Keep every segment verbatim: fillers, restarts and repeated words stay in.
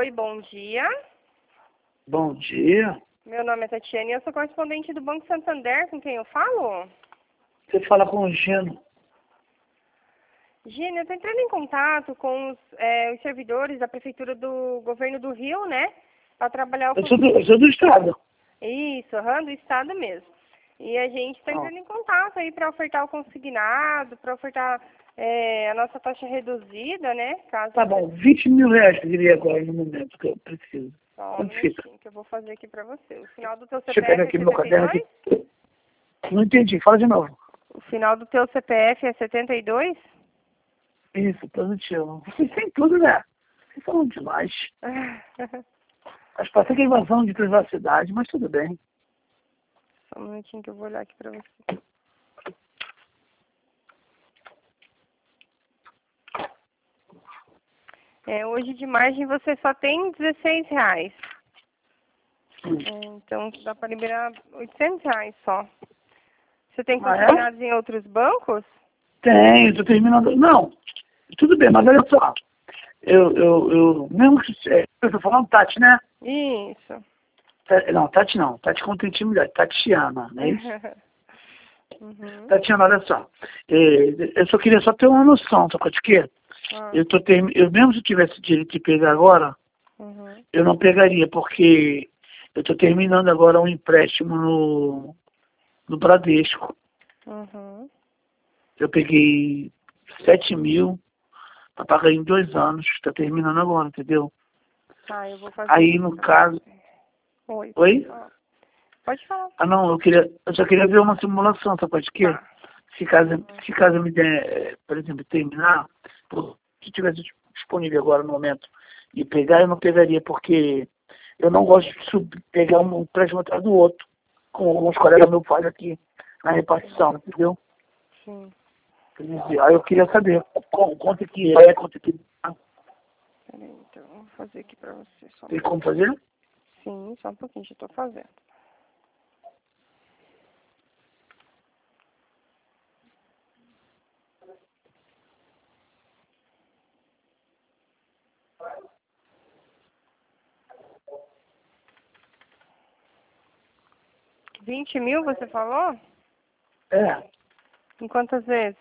Oi, bom dia. Bom dia. Meu nome é Tatiane e eu sou correspondente do Banco Santander, com quem eu falo? Você fala com o Gino. Gina, eu estou entrando em contato com os, é, os servidores da Prefeitura do Governo do Rio, né? Para trabalhar o... Eu sou do, eu sou do Estado. Isso, aham, do Estado mesmo. E a gente está Ah. entrando em contato aí para ofertar o consignado, para ofertar é, a nossa taxa reduzida, né? Caso Tá bom, vinte mil reais que eu queria agora no momento que eu preciso. Só um Quanto fica? minutinho que eu vou fazer aqui para você. O final do teu Deixa eu pegar C P F aqui é meu setenta e caderno dois? aqui. Não entendi, fala de novo. O final do teu C P F é setenta e dois? Isso, positivo. Vocês têm tudo, né? Vocês são demais. Mas passa que é invasão de privacidade, mas tudo bem. Só um minutinho que eu vou olhar aqui para você. É, hoje de margem você só tem dezesseis reais. Hum. É, então dá para liberar oitocentos reais só. Você tem Ah, é? consignados em outros bancos? Tenho, tô terminando. Não, tudo bem, mas olha só. Eu, eu, eu mesmo que é, eu tô falando Tati, né? Isso. Ta- Não, Tati não. Tati contra intimidade. Tatiana, não é isso? Uhum. Tatiana, olha só. É, eu só queria só ter uma noção, sabe de quê? Ah, Eu, tô termi... eu mesmo se eu tivesse direito de pegar agora, uhum. eu não pegaria, porque eu estou terminando agora um empréstimo no, no Bradesco. Uhum. Eu peguei sete mil para pagar em dois anos. Está terminando agora, entendeu? Tá, eu vou fazer. Aí, no caso... Oi, pode Oi? falar. Pode falar. Ah, não, eu, queria, eu só queria ver uma simulação, sabe de quê? Tá. Se caso, se caso eu me der, por exemplo, terminar, por- se tivesse disponível agora no momento e pegar, eu não pegaria, porque eu não gosto de subir, pegar um empréstimo atrás do outro, como alguns colegas meus fazem aqui na repartição, entendeu? Sim. Quer dizer, aí eu queria saber qual- quanto que é, quanto que dá. Peraí, então, eu vou fazer aqui pra você. Só um Tem pouquinho. como fazer? Sim, só um pouquinho, já tô fazendo. vinte mil, você falou? É. Em quantas vezes?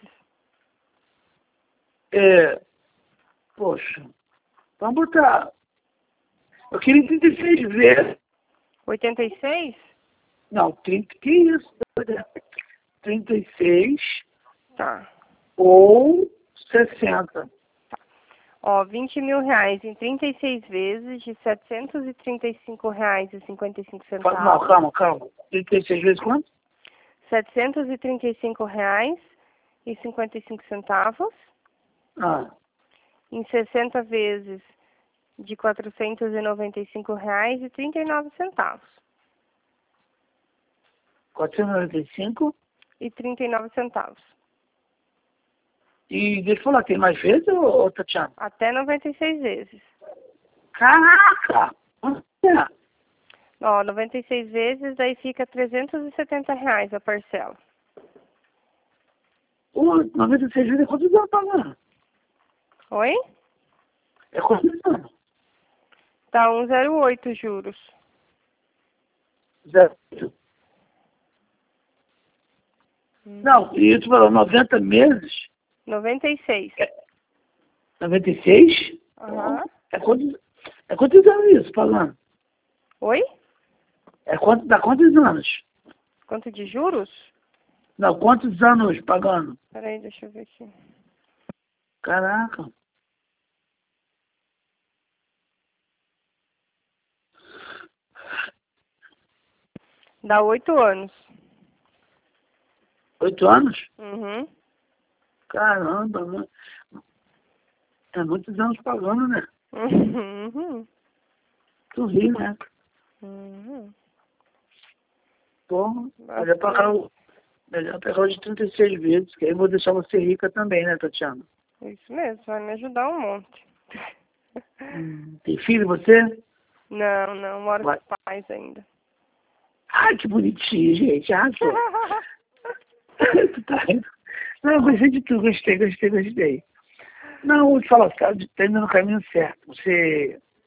É. Poxa, vamos botar. Eu queria trinta e seis vezes. oitenta e seis? Não, trinta, que isso? trinta e seis Tá. ou sessenta. Ó, vinte mil reais em trinta e seis vezes de setecentos e trinta e cinco reais e cinquenta e cinco Fa- Não, centavos. calma, calma. trinta e seis vezes quanto? setecentos e trinta e cinco reais e cinquenta e cinco centavos. Ah, Em sessenta vezes de quatrocentos e noventa e cinco reais e trinta e nove centavos. quatrocentos e noventa e cinco. E trinta e nove centavos. E deixa eu falar, tem mais vezes, ô, ô Tatiana? Até noventa e seis vezes. Caraca! Quanto é? Ó, noventa e seis vezes, daí fica trezentos e setenta reais a parcela. Ô, noventa e seis vezes é quantos anos pagando? Oi? É quantos anos? Tá cento e oito juros. Zero. Hum. Não, e tu falou noventa meses? noventa e seis. É noventa e seis? Aham. É quantos, é quantos anos isso pagando? Oi? É quanto, dá quantos anos? Quanto de juros? Não, quantos anos pagando? Peraí, deixa eu ver aqui. Caraca. Dá oito anos. Oito anos? Uhum. Caramba, mano. É muitos anos pagando, né? Uhum. Tu ri, né? Uhum. Porra, melhor pagar o. Melhor pegar o de trinta e seis vezes, que aí eu vou deixar você rica também, né, Tatiana? Isso mesmo, vai me ajudar um monte. Hum, tem filho você? Não, não, moro Vai. com os pais ainda. Ai, que bonitinho, gente. Arrasou. Tu tá rindo? Não, eu gostei de tudo, gostei, gostei, gostei. Não, vou te falar, você tá indo no caminho certo. Você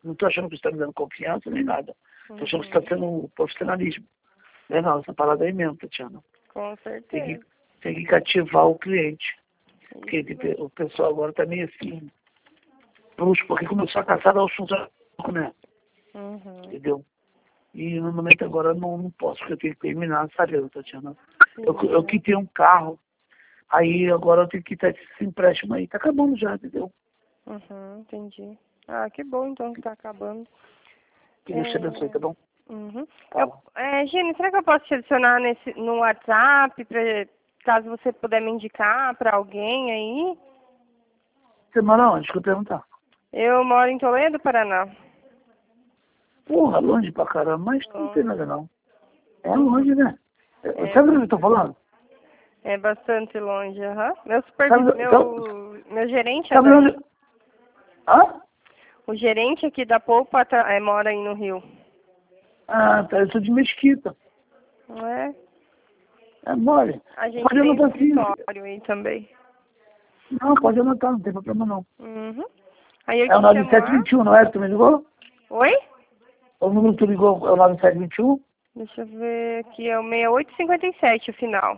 Não estou achando que você está me dando confiança nem nada. Estou achando que você está sendo profissionalismo. Legal, essa parada aí mesmo, Tatiana. Com Tem certeza. que, tem que cativar o cliente. Porque Isso tem- o pessoal agora está meio assim, brusco, porque começou a caçar aos funcionários, né? Uhum. Entendeu? E no momento agora eu não, não posso, porque eu tenho que terminar, sabe, Tatiana? Sim, Eu, eu né? quitei um carro, aí agora eu tenho que quitar esse empréstimo aí. Tá acabando já, entendeu? Uhum, entendi. Ah, que bom então que tá acabando. Que Deus te abençoe, tá É, bom? uhum. Eu, Fala. é, Gene, será que eu posso te adicionar nesse, no WhatsApp, pra, caso você puder me indicar para alguém aí? Você mora onde? Deixa eu perguntar. Eu moro em Toledo, Paraná. Porra, longe pra caramba, mas não tem nada não. É Uhum. longe, né? É, É, sabe o que eu ba- tô falando? é bastante longe, aham. Meu supervis... Sabe, sabe, meu, meu gerente é sabe daí. onde... Hã? O gerente aqui da Polpa tá- é, mora aí no Rio. Ah, tá, eu sou de Mesquita. Não é? É mole. A gente Pode tem anotar sim. escritório aí também. Não, pode anotar, não tem problema não. Uhum. Aí eu É o te chamo lá. nove sete dois um, não é que tu me ligou? Oi? O número que tu ligou é o nove sete dois um? Deixa eu ver aqui, é o seis oito cinquenta e sete o final.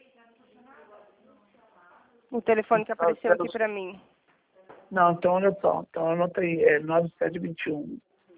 O telefone que apareceu aqui pra mim. Não, então olha só. Então anota aí, é nove sete dois um.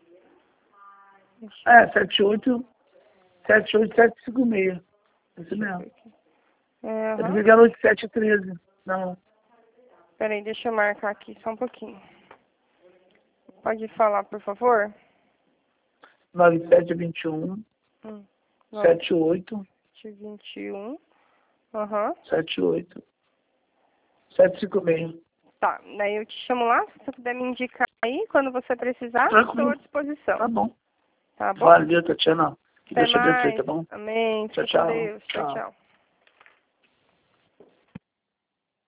Deixa É, sete oito sete oito sete cinco seis. Isso eu ver mesmo. aqui. É, Eu aham. liguei a oito sete um três. Não. Peraí, deixa eu marcar aqui só um pouquinho. Pode falar, por favor? nove sete dois um Hum. sete oito vinte e um. Aham. sete oito sete cinco seis. Tá, daí eu te chamo lá, se você puder me indicar aí, quando você precisar, estou à Tranquilo. disposição. Tá bom. Tá bom? Valeu, Tatiana. Que Até Deus te abençoe, tá mais. bom? Amém. Tchau, Fique com tchau. Deus. Tchau, Tchau. tchau.